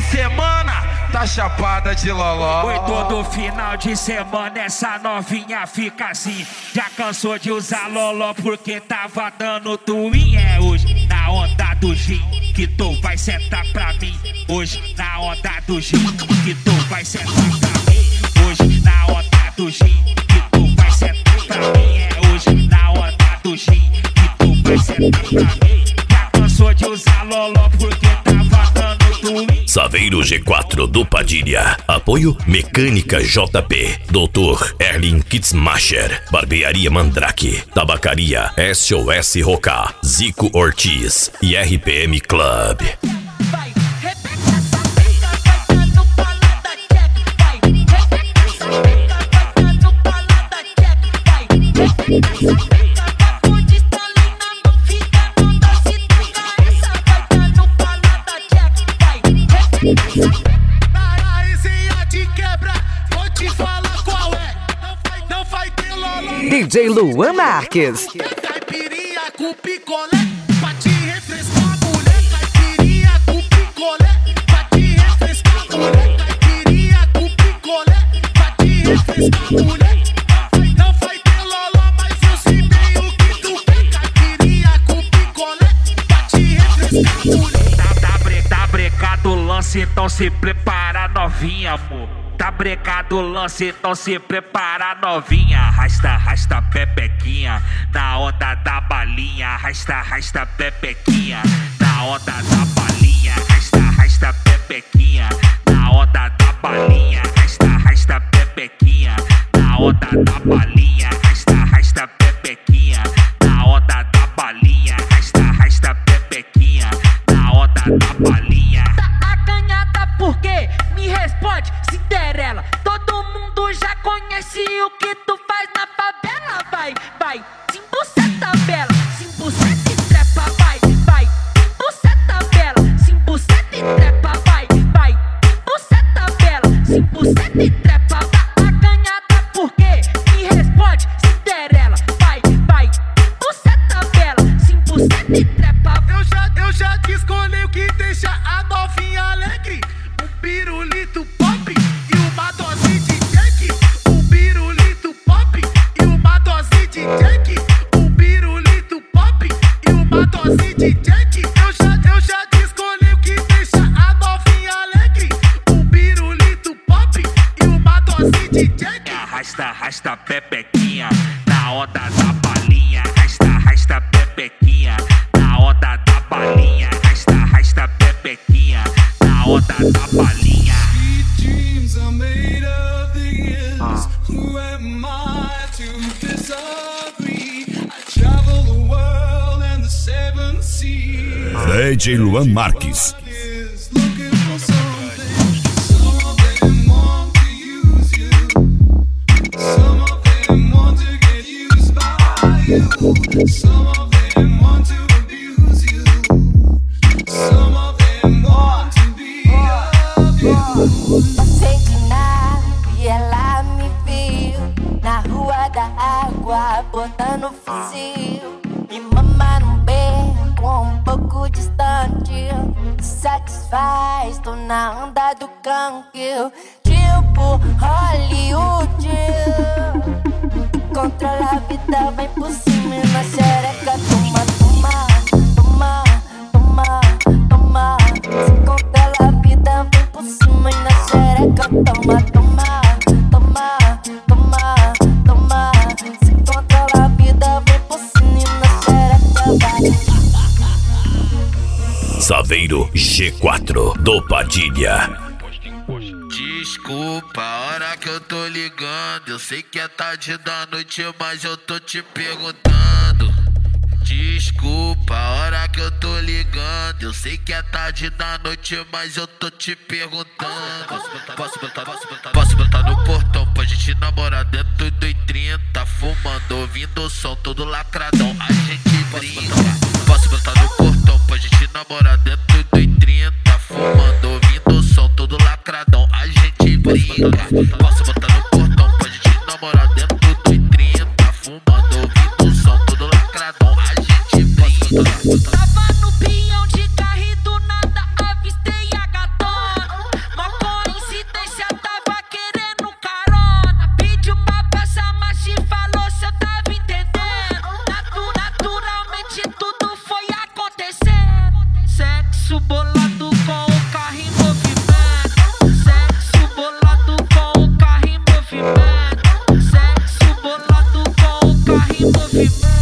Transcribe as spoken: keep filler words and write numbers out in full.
semana tá chapada de loló. Oi, todo final de semana essa novinha fica assim. Já cansou de usar loló porque tava dando twin. É hoje na onda do gin que tu vai sentar pra mim. Hoje na onda do gin que tu vai sentar pra mim. Hoje na onda do gin que tu vai sentar pra mim. É hoje na onda do gin que tu vai sentar pra mim. Já cansou de usar loló porque tava dando twin. Saveiro G quatro do Padilha. Apoio Mecânica J P. doutor Erling Kitzmacher. Barbearia Mandrake. Tabacaria S O S Roca. Zico Ortiz. E R P M Club. Aí cê te quebra, vou te falar qual é. Não vai, não vai ter loló. D J Luan Marques. Caipirinha com picolé, pra te refrescar, mulher. Caipirinha com picolé, pra te refrescar, mulher. Caipirinha com picolé, pra te refrescar, mulher. Não vai ter loló, mas eu sei bem o que tu quer. Caipirinha com picolé, pra te refrescar, mulher. Tá brecado o lance, então se prepara novinha, amor. Tá brecado o lance, então se prepara novinha. Arrasta, arrasta pepequinha na onda da balinha. Arrasta, arrasta pepequinha na onda da balinha. Arrasta, arrasta pepequinha na onda da balinha. Arrasta, arrasta pepequinha na onda da balinha. Arrasta, arrasta pepequinha na onda da balinha. Arrasta, arrasta pepequinha na onda da balinha. Tá acanhada por quê? Me responde, Cinderela. Todo mundo já conhece o que tu faz na favela. Vai, vai, simbuceta bela, simbuceta e trepa, vai, vai, simbuceta bela, simbuceta e trepa, vai, vai, simbuceta bela, simbuceta e trepa. Tá acanhada por quê? Me responde, Cinderela. Vai, vai, simbuceta bela, simbuceta e trepa. Eu já, eu já te escolhi o que deixa a novinha alegre. Um pirulito pop e uma dose de Jack. Um pirulito pop e uma dose de Jack. Um pirulito pop e uma dose de Jack. Eu já, eu já te escolhi o que deixa a novinha alegre. Um pirulito pop e uma dose de Jack. Arrasta, arrasta pepequinha na onda da balinha. Arrasta, arrasta pepequinha na onda da balinha. Arrasta, arrasta pepequinha na onda da balinha. Dreams are made of these. Who am I to disagree? I travel the world and the seven seas. D J Luan Marques. Is looking for something. Some of them want to use you. Some of them want to get used by you. Some of them want to abuse you. Some of them want to be of you. Passei de nave e ela me viu na rua da água, botando fuzil. Me mama num beco um pouco distante. Satisfaz, tô na onda do canque. Tipo Hollywood. Controla a vida, vem por cima e na xereca. Toma, toma, toma, toma, toma. Se controla a vida, vem por cima e na xereca. Toma, toma, toma, toma, toma. Se controla a vida, vem por cima e na xereca. Saveiro G quatro do Padilha. Desculpa a hora que eu tô ligando. Eu sei que é tarde da noite, mas eu tô te perguntando. Desculpa a hora que eu tô ligando. Eu sei que é tarde da noite, mas eu tô te perguntando. Posso botar, posso botar, posso botar no portão pra gente namorar dentro do I trinta, fumando, ouvindo o som todo lacradão. A gente brinca. Posso botar no portão pra gente namorar dentro do I trinta, fumando, ouvindo o som todo lacradão. A gente brinca. Posso botar no portão pra gente namorar dentro do I trinta, fumando, ouvindo o som todo lacradão. A gente brinca. Tava no pinhão de carro e do nada avistei a gatona. carro em movimento.